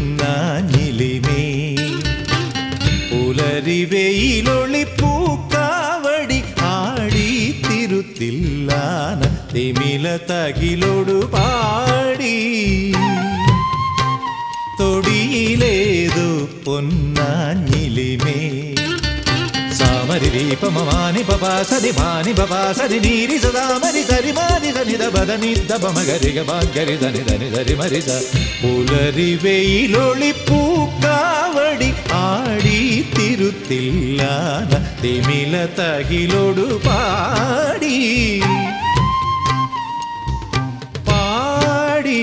പൊന്നാഞ്ഞിലിമേ പുലരിവെയിലൊളി പൂക്കാവടി ആടി തിരുത്തില്ലാന തിമില തകിലൊടു പാടി തൊടിയിലേതു പൊന്നാഞ്ഞിലിമേ സാമരി ദീപമമാനി പപാ സതി മാനി പപാ സതി നീരി സദാമരി സരി മാനി സനി ദബദനി ദബമഗരിഗ ബാഗരി ധനി ധനി ധരി മരി സ പുലരിവെയിലൊളി പൂക്കാവടി ആടി തിരുത്തില്ലാന തിമില തകിലൊടു പാടി പാടി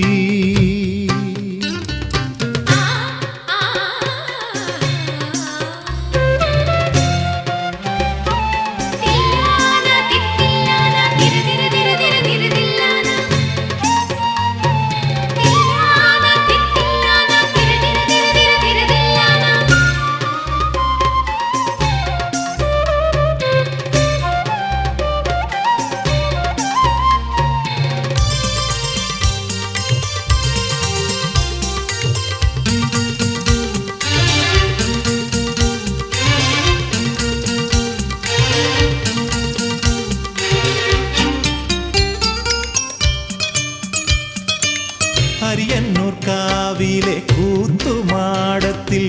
അരിയന്നൂർ കാവിലെ കൂത്തുമാടത്തിൽ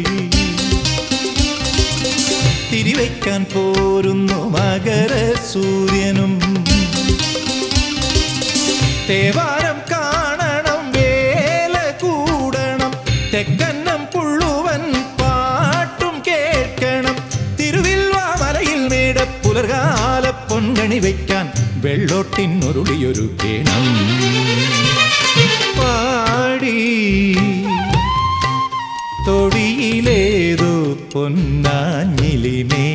തിരിവയ്ക്കാൻ പോരുന്നു മകര സൂര്യനും തേവാരം കാണണം വേല കൂടണം തെക്കന്നം പുള്ളുവൻ പാട്ടും കേൾക്കണം തിരുവിൽവാമലയിൽ മേട പുലർകാല പൊൻകണി വയ്ക്കാൻ വെള്ളോട്ടിനൊരുളിയൊരുക്കേണം പാടി തൊടിയിലേതു പൊന്നാഞ്ഞിലിമേ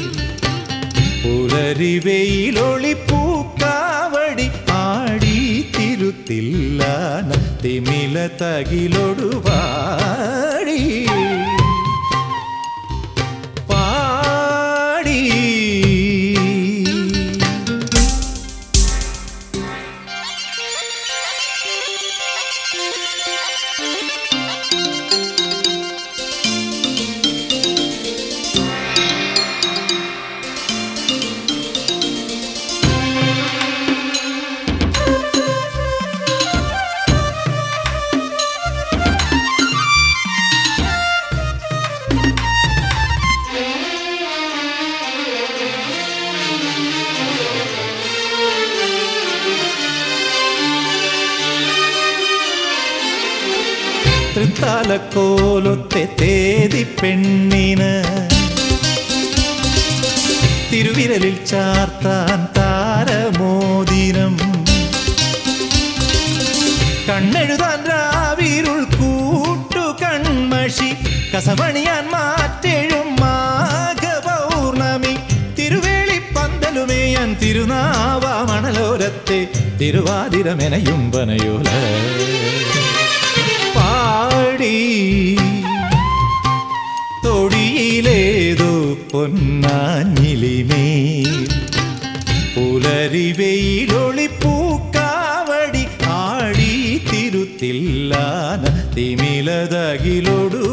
പുലരിവെയിലൊളി പൂക്കാവടി ആടി തിരുത്തില്ലാന തിമില തകിലൊടു പാടി പാടി തൃത്താലക്കോലൊത്തെ തേതി പെണ്ണിന് തിരുവിരലിൽ ചാർത്താൻ താരമോതിരം കണ്ണെഴുതാൻ രാവിരുൾ കൂട്ടു കൺമഷി കസമണിയാൻ മാറ്റെഴും മാഘപൗർണമി തിരുവേളി പന്തലുമേയാൻ തിരുനാവ മണലോരത്തെ തിരുവാതിരമെനയും പനയോല പാടി തൊടിയിലേതു പൊന്നാഞ്ഞിലിമേ പുലരിവെയിലൊളി പൂക്കാവടി ആടി തിരുത്തില്ലാന തിമില തകിലൊടു